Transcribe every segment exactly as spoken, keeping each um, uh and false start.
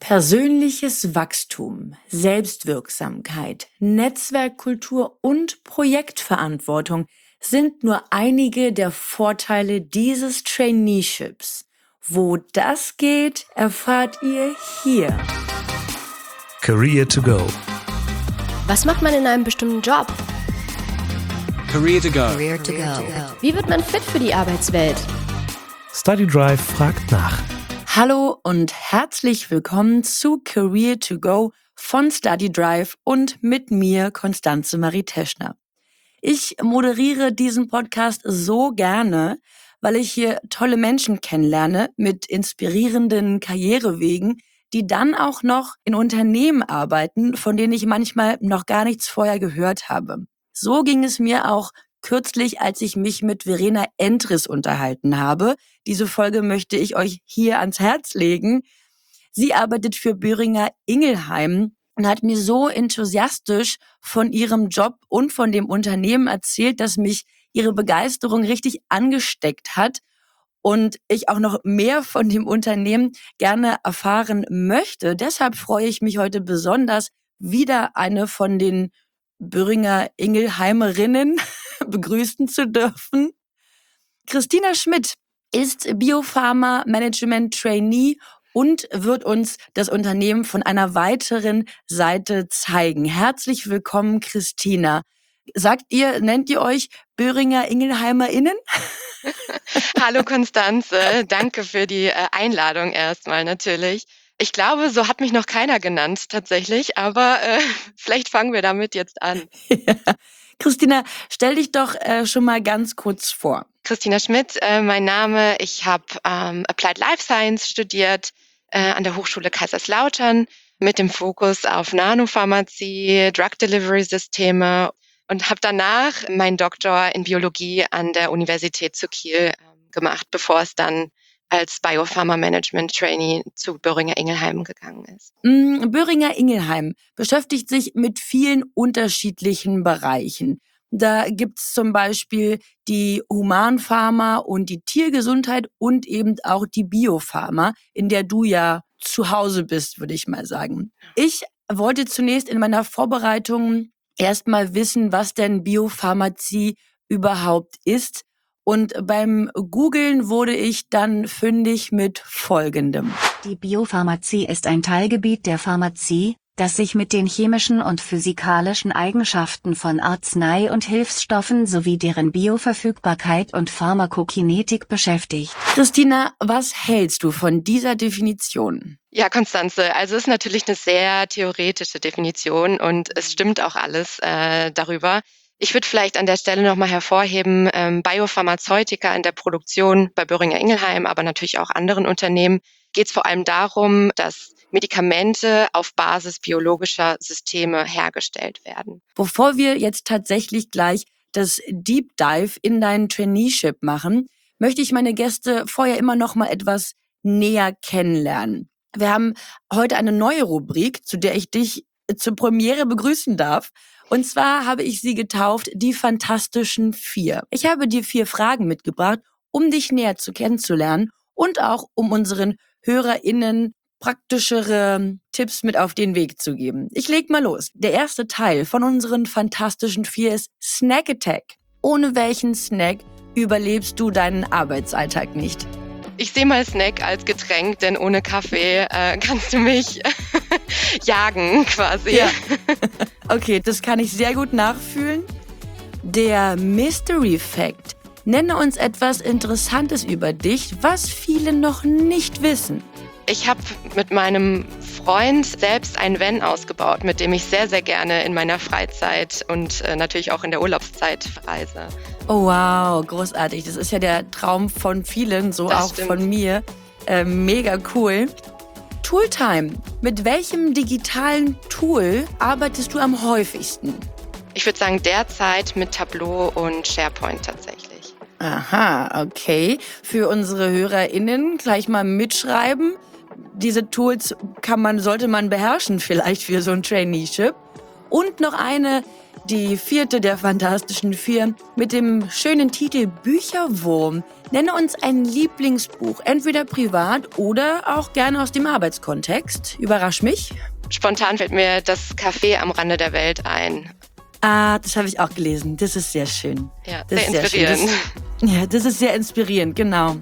Persönliches Wachstum, Selbstwirksamkeit, Netzwerkkultur und Projektverantwortung sind nur einige der Vorteile dieses Traineeships. Wo das geht, erfahrt ihr hier. Career to go. Was macht man in einem bestimmten Job? Career to go. Career to go. Wie wird man fit für die Arbeitswelt? Study Drive fragt nach. Hallo und herzlich willkommen zu Career to Go von Study Drive und mit mir, Constanze Marie Teschner. Ich moderiere diesen Podcast so gerne, weil ich hier tolle Menschen kennenlerne mit inspirierenden Karrierewegen, die dann auch noch in Unternehmen arbeiten, von denen ich manchmal noch gar nichts vorher gehört habe. So ging es mir auch kürzlich, als ich mich mit Verena Endres unterhalten habe. Diese Folge möchte ich euch hier ans Herz legen. Sie arbeitet für Boehringer Ingelheim und hat mir so enthusiastisch von ihrem Job und von dem Unternehmen erzählt, dass mich ihre Begeisterung richtig angesteckt hat und ich auch noch mehr von dem Unternehmen gerne erfahren möchte. Deshalb freue ich mich heute besonders, wieder eine von den Boehringer Ingelheimerinnen begrüßen zu dürfen. Christina Schmidt ist Biopharma Management Trainee und wird uns das Unternehmen von einer weiteren Seite zeigen. Herzlich willkommen, Christina. Sagt ihr, nennt ihr euch Boehringer IngelheimerInnen? Hallo Constanze, danke für die äh, Einladung erstmal natürlich. Ich glaube, so hat mich noch keiner genannt tatsächlich, aber äh, vielleicht fangen wir damit jetzt an. Ja. Christina, stell dich doch äh, schon mal ganz kurz vor. Christina Schmidt, äh, mein Name. Ich habe ähm, Applied Life Science studiert äh, an der Hochschule Kaiserslautern mit dem Fokus auf Nanopharmazie, Drug Delivery Systeme und habe danach meinen Doktor in Biologie an der Universität zu Kiel äh, gemacht, bevor es dann als Biopharma Management Trainee zu Boehringer Ingelheim gegangen ist. Mm, Boehringer Ingelheim beschäftigt sich mit vielen unterschiedlichen Bereichen. Da gibt's zum Beispiel die Humanpharma und die Tiergesundheit und eben auch die Biopharma, in der du ja zu Hause bist, würde ich mal sagen. Ich wollte zunächst in meiner Vorbereitung erstmal wissen, was denn Biopharmazie überhaupt ist. Und beim Googlen wurde ich dann fündig mit Folgendem. Die Biopharmazie ist ein Teilgebiet der Pharmazie, das sich mit den chemischen und physikalischen Eigenschaften von Arznei- und Hilfsstoffen sowie deren Bioverfügbarkeit und Pharmakokinetik beschäftigt. Christina, was hältst du von dieser Definition? Ja, Constanze, also es ist natürlich eine sehr theoretische Definition und es stimmt auch alles äh, darüber. Ich würde vielleicht an der Stelle nochmal hervorheben, ähm, Biopharmazeutika in der Produktion bei Boehringer Ingelheim, aber natürlich auch anderen Unternehmen, geht es vor allem darum, dass Medikamente auf Basis biologischer Systeme hergestellt werden. Bevor wir jetzt tatsächlich gleich das Deep Dive in dein Traineeship machen, möchte ich meine Gäste vorher immer noch mal etwas näher kennenlernen. Wir haben heute eine neue Rubrik, zu der ich dich zur Premiere begrüßen darf. Und zwar habe ich sie getauft, die Fantastischen Vier. Ich habe dir vier Fragen mitgebracht, um dich näher zu kennenzulernen und auch um unseren HörerInnen praktischere Tipps mit auf den Weg zu geben. Ich leg mal los. Der erste Teil von unseren Fantastischen Vier ist Snack Attack. Ohne welchen Snack überlebst du deinen Arbeitsalltag nicht? Ich sehe mal Snack als Getränk, denn ohne Kaffee äh, kannst du mich jagen quasi. Ja. Okay, das kann ich sehr gut nachfühlen. Der Mystery Fact. Nenne uns etwas Interessantes über dich, was viele noch nicht wissen. Ich habe mit meinem Freund selbst ein Van ausgebaut, mit dem ich sehr, sehr gerne in meiner Freizeit und äh, natürlich auch in der Urlaubszeit reise. Oh wow, großartig. Das ist ja der Traum von vielen, so Das auch stimmt. von mir. Äh, mega cool. Tooltime. Mit welchem digitalen Tool arbeitest du am häufigsten? Ich würde sagen, derzeit mit Tableau und SharePoint tatsächlich. Aha, okay. Für unsere HörerInnen gleich mal mitschreiben. Diese Tools kann man, sollte man beherrschen vielleicht für so ein Traineeship. Und noch eine, die vierte der Fantastischen Vier, mit dem schönen Titel Bücherwurm. Nenne uns ein Lieblingsbuch, entweder privat oder auch gerne aus dem Arbeitskontext. Überrasch mich. Spontan fällt mir das Café am Rande der Welt ein. Ah, das habe ich auch gelesen. Das ist sehr schön. Ja, das sehr ist sehr inspirierend. Das, ja, das ist sehr inspirierend, genau.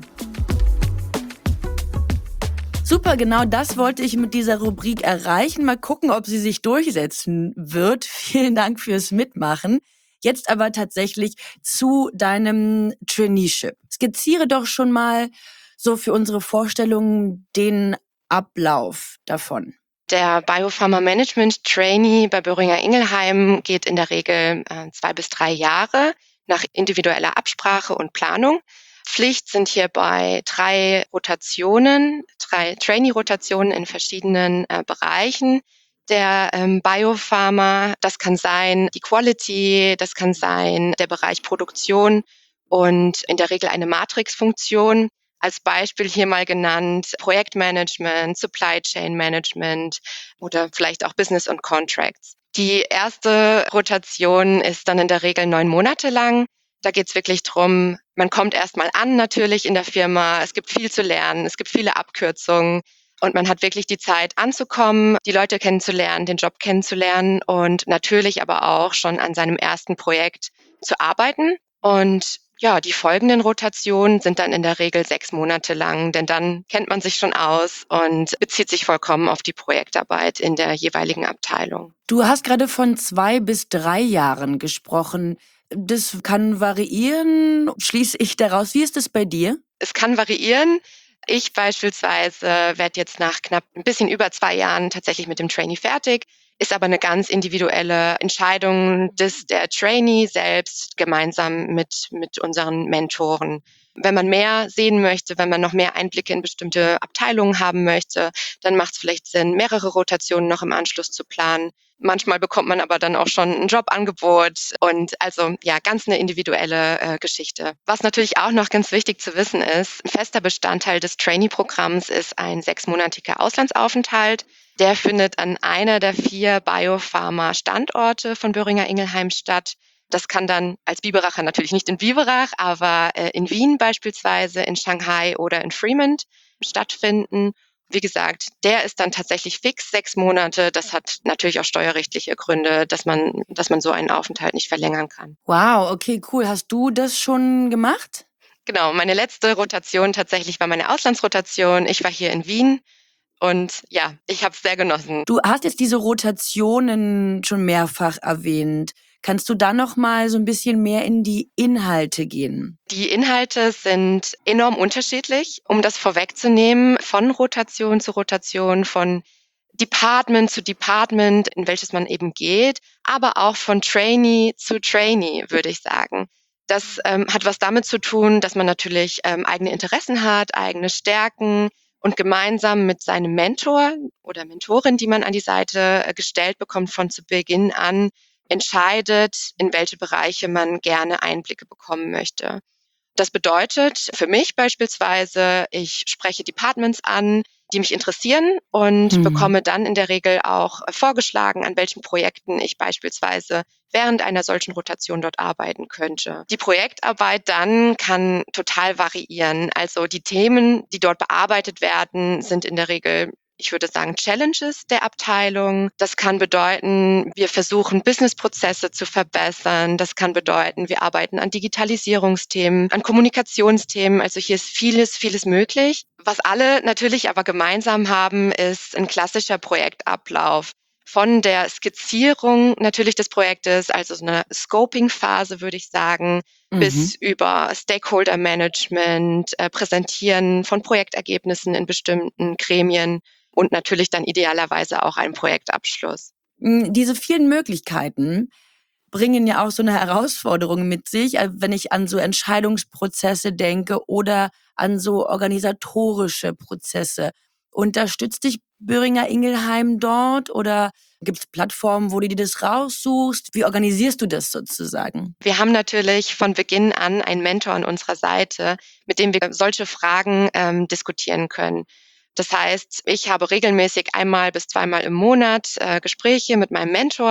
Super, genau das wollte ich mit dieser Rubrik erreichen. Mal gucken, ob sie sich durchsetzen wird. Vielen Dank fürs Mitmachen. Jetzt aber tatsächlich zu deinem Traineeship. Skizziere doch schon mal so für unsere Vorstellung den Ablauf davon. Der Biopharma Management Trainee bei Boehringer Ingelheim geht in der Regel äh, zwei bis drei Jahre nach individueller Absprache und Planung. Pflicht sind hierbei drei Rotationen, drei Trainee-Rotationen in verschiedenen äh, Bereichen der ähm, Biopharma. Das kann sein die Quality, das kann sein der Bereich Produktion und in der Regel eine Matrix-Funktion. Als Beispiel hier mal genannt Projektmanagement, Supply Chain Management oder vielleicht auch Business und Contracts. Die erste Rotation ist dann in der Regel neun Monate lang. Da geht es wirklich drum, man kommt erstmal an natürlich in der Firma, es gibt viel zu lernen, es gibt viele Abkürzungen und man hat wirklich die Zeit anzukommen, die Leute kennenzulernen, den Job kennenzulernen und natürlich aber auch schon an seinem ersten Projekt zu arbeiten. Und ja, die folgenden Rotationen sind dann in der Regel sechs Monate lang, denn dann kennt man sich schon aus und bezieht sich vollkommen auf die Projektarbeit in der jeweiligen Abteilung. Du hast gerade von zwei bis drei Jahren gesprochen. Das kann variieren, schließe ich daraus. Wie ist es bei dir? Es kann variieren. Ich beispielsweise werde jetzt nach knapp ein bisschen über zwei Jahren tatsächlich mit dem Trainee fertig, ist aber eine ganz individuelle Entscheidung des der Trainee selbst gemeinsam mit mit unseren Mentoren. Wenn man mehr sehen möchte, wenn man noch mehr Einblicke in bestimmte Abteilungen haben möchte, dann macht es vielleicht Sinn, mehrere Rotationen noch im Anschluss zu planen. Manchmal bekommt man aber dann auch schon ein Jobangebot und also ja, ganz eine individuelle äh, Geschichte. Was natürlich auch noch ganz wichtig zu wissen ist, ein fester Bestandteil des Trainee-Programms ist ein sechsmonatiger Auslandsaufenthalt. Der findet an einer der vier Biopharma-Standorte von Boehringer Ingelheim statt. Das kann dann als Biberacher natürlich nicht in Biberach, aber äh, in Wien beispielsweise, in Shanghai oder in Fremont stattfinden. Wie gesagt, der ist dann tatsächlich fix sechs Monate. Das hat natürlich auch steuerrechtliche Gründe, dass man, dass man so einen Aufenthalt nicht verlängern kann. Wow, okay, cool. Hast du das schon gemacht? Genau, meine letzte Rotation tatsächlich war meine Auslandsrotation. Ich war hier in Wien. Und ja, ich habe es sehr genossen. Du hast jetzt diese Rotationen schon mehrfach erwähnt. Kannst du da noch mal so ein bisschen mehr in die Inhalte gehen? Die Inhalte sind enorm unterschiedlich, um das vorwegzunehmen, von Rotation zu Rotation, von Department zu Department, in welches man eben geht, aber auch von Trainee zu Trainee, würde ich sagen. Das ähm, hat was damit zu tun, dass man natürlich ähm, eigene Interessen hat, eigene Stärken, und gemeinsam mit seinem Mentor oder Mentorin, die man an die Seite gestellt bekommt von zu Beginn an, entscheidet, in welche Bereiche man gerne Einblicke bekommen möchte. Das bedeutet für mich beispielsweise, ich spreche Departments an, die mich interessieren und mhm. bekomme dann in der Regel auch vorgeschlagen, an welchen Projekten ich beispielsweise während einer solchen Rotation dort arbeiten könnte. Die Projektarbeit dann kann total variieren. Also die Themen, die dort bearbeitet werden, sind in der Regel, ich würde sagen, Challenges der Abteilung. Das kann bedeuten, wir versuchen, Businessprozesse zu verbessern. Das kann bedeuten, wir arbeiten an Digitalisierungsthemen, an Kommunikationsthemen. Also hier ist vieles, vieles möglich. Was alle natürlich aber gemeinsam haben, ist ein klassischer Projektablauf. Von der Skizzierung natürlich des Projektes, also so eine Scoping-Phase, würde ich sagen, mhm. bis über Stakeholder-Management, äh, Präsentieren von Projektergebnissen in bestimmten Gremien und natürlich dann idealerweise auch einen Projektabschluss. Diese vielen Möglichkeiten bringen ja auch so eine Herausforderung mit sich, wenn ich an so Entscheidungsprozesse denke oder an so organisatorische Prozesse. Unterstützt dich Boehringer Ingelheim dort oder gibt es Plattformen, wo du dir das raussuchst? Wie organisierst du das sozusagen? Wir haben natürlich von Beginn an einen Mentor an unserer Seite, mit dem wir solche Fragen ähm, diskutieren können. Das heißt, ich habe regelmäßig einmal bis zweimal im Monat äh, Gespräche mit meinem Mentor,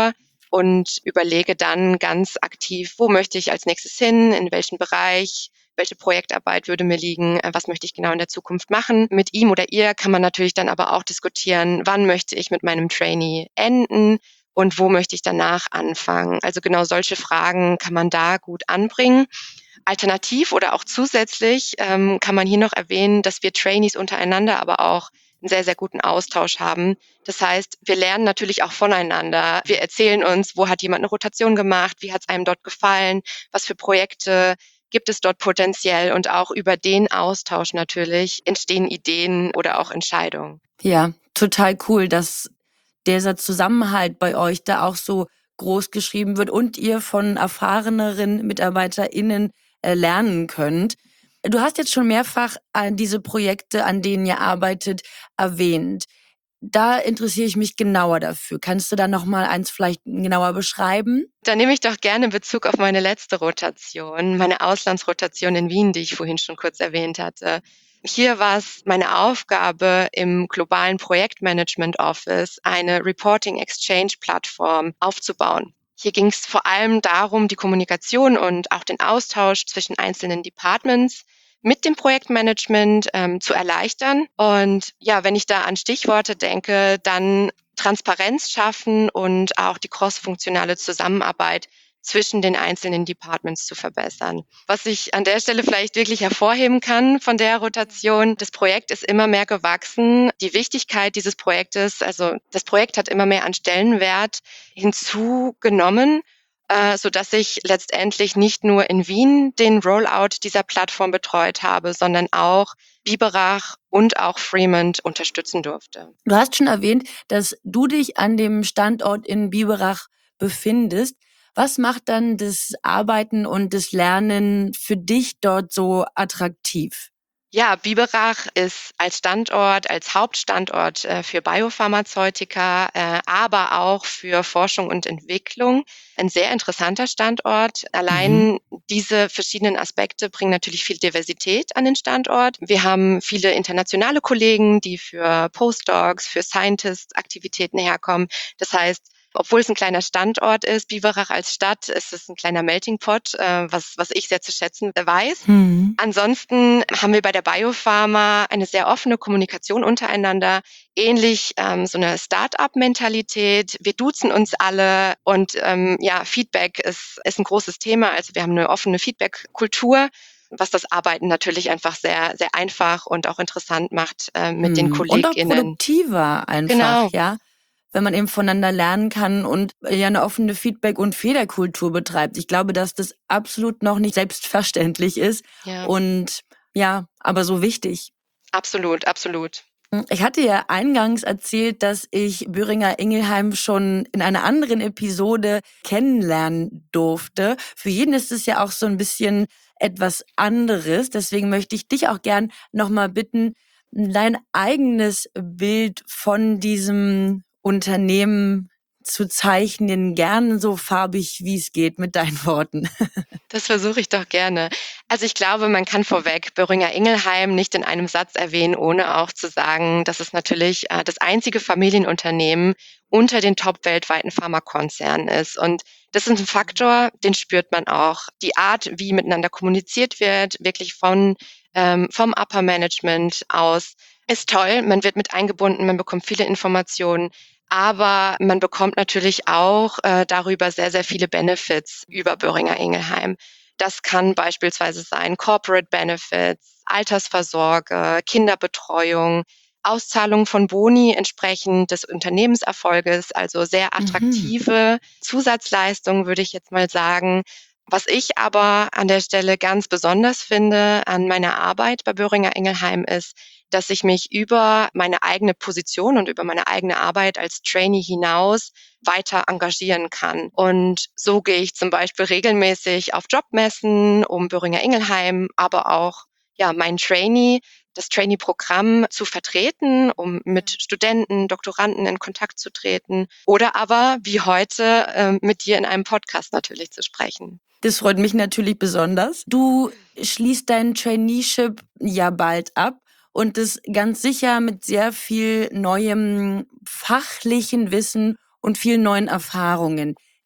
und überlege dann ganz aktiv, wo möchte ich als nächstes hin, in welchen Bereich, welche Projektarbeit würde mir liegen, äh, was möchte ich genau in der Zukunft machen. Mit ihm oder ihr kann man natürlich dann aber auch diskutieren, wann möchte ich mit meinem Trainee enden und wo möchte ich danach anfangen. Also genau solche Fragen kann man da gut anbringen. Alternativ oder auch zusätzlich ähm, kann man hier noch erwähnen, dass wir Trainees untereinander aber auch einen sehr, sehr guten Austausch haben. Das heißt, wir lernen natürlich auch voneinander. Wir erzählen uns, wo hat jemand eine Rotation gemacht, wie hat es einem dort gefallen, was für Projekte gibt es dort potenziell, und auch über den Austausch natürlich entstehen Ideen oder auch Entscheidungen. Ja, total cool, dass dieser Zusammenhalt bei euch da auch so groß geschrieben wird und ihr von erfahreneren MitarbeiterInnen äh, lernen könnt. Du hast jetzt schon mehrfach äh, diese Projekte, an denen ihr arbeitet, erwähnt. Da interessiere ich mich genauer dafür. Kannst du da noch mal eins vielleicht genauer beschreiben? Da nehme ich doch gerne Bezug auf meine letzte Rotation, meine Auslandsrotation in Wien, die ich vorhin schon kurz erwähnt hatte. Hier war es meine Aufgabe, im globalen Projektmanagement Office eine Reporting Exchange Plattform aufzubauen. Hier ging es vor allem darum, die Kommunikation und auch den Austausch zwischen einzelnen Departments mit dem Projektmanagement ähm, zu erleichtern. Und ja, wenn ich da an Stichworte denke, dann Transparenz schaffen und auch die crossfunktionale Zusammenarbeit zwischen den einzelnen Departments zu verbessern. Was ich an der Stelle vielleicht wirklich hervorheben kann von der Rotation: Das Projekt ist immer mehr gewachsen. Die Wichtigkeit dieses Projektes, also das Projekt hat immer mehr an Stellenwert hinzugenommen, äh, sodass ich letztendlich nicht nur in Wien den Rollout dieser Plattform betreut habe, sondern auch Biberach und auch Fremont unterstützen durfte. Du hast schon erwähnt, dass du dich an dem Standort in Biberach befindest. Was macht dann das Arbeiten und das Lernen für dich dort so attraktiv? Ja, Biberach ist als Standort, als Hauptstandort äh, für Biopharmazeutika, äh, aber auch für Forschung und Entwicklung ein sehr interessanter Standort. Allein mhm. diese verschiedenen Aspekte bringen natürlich viel Diversität an den Standort. Wir haben viele internationale Kollegen, die für Postdocs, für Scientist-Aktivitäten herkommen. Das heißt, obwohl es ein kleiner Standort ist, Biberach als Stadt, ist es ein kleiner Melting Pot, äh, was, was ich sehr zu schätzen weiß. Mhm. Ansonsten haben wir bei der Biopharma eine sehr offene Kommunikation untereinander, ähnlich ähm, so eine Start-up-Mentalität. Wir duzen uns alle und ähm, ja, Feedback ist, ist ein großes Thema. Also wir haben eine offene Feedback-Kultur, was das Arbeiten natürlich einfach sehr, sehr einfach und auch interessant macht äh, mit hm. den KollegInnen. Und auch produktiver einfach, genau. ja. Wenn man eben voneinander lernen kann und ja eine offene Feedback- und Fehlerkultur betreibt. Ich glaube, dass das absolut noch nicht selbstverständlich ist ja. und ja, aber so wichtig. Absolut, absolut. Ich hatte ja eingangs erzählt, dass ich Boehringer Ingelheim schon in einer anderen Episode kennenlernen durfte. Für jeden ist es ja auch so ein bisschen etwas anderes. Deswegen möchte ich dich auch gern nochmal bitten, dein eigenes Bild von diesem Unternehmen zu zeichnen, gern so farbig, wie es geht, mit deinen Worten. Das versuche ich doch gerne. Also ich glaube, man kann vorweg Boehringer Ingelheim nicht in einem Satz erwähnen, ohne auch zu sagen, dass es natürlich äh, das einzige Familienunternehmen unter den top weltweiten Pharmakonzernen ist. Und das ist ein Faktor, den spürt man auch. Die Art, wie miteinander kommuniziert wird, wirklich von ähm, vom Upper Management aus, ist toll. Man wird mit eingebunden, man bekommt viele Informationen. Aber man bekommt natürlich auch äh, darüber sehr, sehr viele Benefits über Boehringer Ingelheim. Das kann beispielsweise sein Corporate Benefits, Altersvorsorge, Kinderbetreuung, Auszahlung von Boni entsprechend des Unternehmenserfolges, also sehr attraktive mhm. Zusatzleistungen, würde ich jetzt mal sagen. Was ich aber an der Stelle ganz besonders finde an meiner Arbeit bei Boehringer Ingelheim ist, dass ich mich über meine eigene Position und über meine eigene Arbeit als Trainee hinaus weiter engagieren kann. Und so gehe ich zum Beispiel regelmäßig auf Jobmessen um Boehringer Ingelheim, aber auch ja meinen Trainee, das Trainee-Programm zu vertreten, um mit Studenten, Doktoranden in Kontakt zu treten oder aber wie heute äh, mit dir in einem Podcast natürlich zu sprechen. Das freut mich natürlich besonders. Du schließt dein Traineeship ja bald ab. Und das ganz sicher mit sehr viel neuem fachlichen Wissen und vielen neuen Erfahrungen.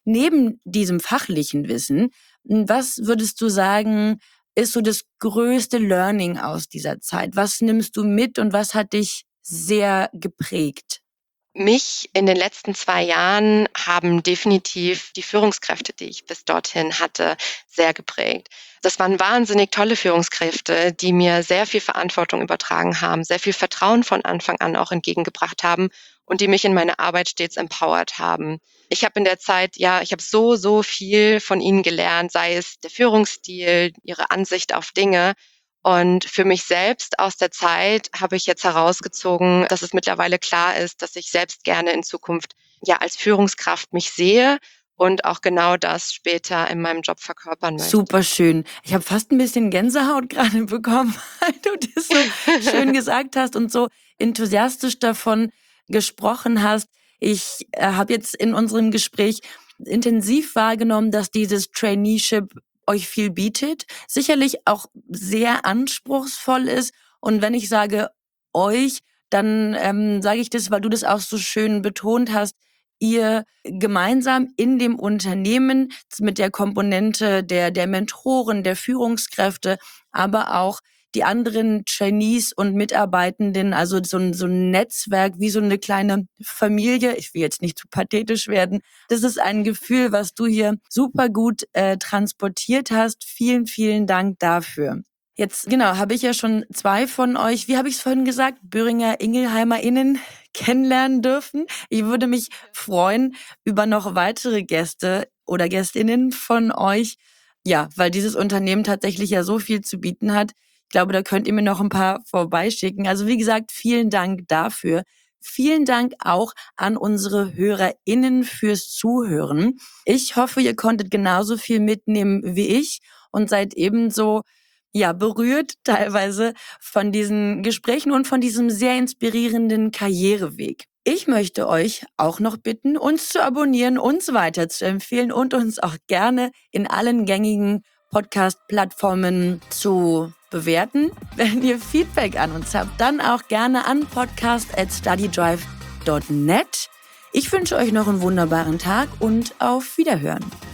neben diesem fachlichen Wissen, was würdest du sagen, ist so das größte Learning aus dieser Zeit? Was nimmst du mit und was hat dich sehr geprägt? Mich in den letzten zwei Jahren haben definitiv die Führungskräfte, die ich bis dorthin hatte, sehr geprägt. Das waren wahnsinnig tolle Führungskräfte, die mir sehr viel Verantwortung übertragen haben, sehr viel Vertrauen von Anfang an auch entgegengebracht haben und die mich in meiner Arbeit stets empowert haben. Ich habe in der Zeit, ja, ich habe so, so viel von ihnen gelernt, sei es der Führungsstil, ihre Ansicht auf Dinge. Und für mich selbst aus der Zeit habe ich jetzt herausgezogen, dass es mittlerweile klar ist, dass ich selbst gerne in Zukunft ja als Führungskraft mich sehe und auch genau das später in meinem Job verkörpern möchte. Super schön. Ich habe fast ein bisschen Gänsehaut gerade bekommen, weil du das so schön gesagt hast und so enthusiastisch davon gesprochen hast. Ich äh, habe jetzt in unserem Gespräch intensiv wahrgenommen, dass dieses Traineeship euch viel bietet, sicherlich auch sehr anspruchsvoll ist. Und wenn ich sage euch, dann ähm, sage ich das, weil du das auch so schön betont hast, ihr gemeinsam in dem Unternehmen mit der Komponente der, der Mentoren, der Führungskräfte, aber auch die anderen Trainees und Mitarbeitenden, also so ein, so ein Netzwerk, wie so eine kleine Familie. Ich will jetzt nicht zu pathetisch werden. Das ist ein Gefühl, was du hier super gut äh, transportiert hast. Vielen, vielen Dank dafür. Jetzt, genau, habe ich ja schon zwei von euch, wie habe ich es vorhin gesagt, Böhringer IngelheimerInnen kennenlernen dürfen. Ich würde mich freuen über noch weitere Gäste oder Gästinnen von euch. Ja, weil dieses Unternehmen tatsächlich ja so viel zu bieten hat. Ich glaube, da könnt ihr mir noch ein paar vorbeischicken. Also wie gesagt, vielen Dank dafür. Vielen Dank auch an unsere HörerInnen fürs Zuhören. Ich hoffe, ihr konntet genauso viel mitnehmen wie ich und seid ebenso ja, berührt teilweise von diesen Gesprächen und von diesem sehr inspirierenden Karriereweg. Ich möchte euch auch noch bitten, uns zu abonnieren, uns weiterzuempfehlen und uns auch gerne in allen gängigen Podcast-Plattformen zu bewerten. Wenn ihr Feedback an uns habt, dann auch gerne an podcast at studydrive dot net. Ich wünsche euch noch einen wunderbaren Tag und auf Wiederhören.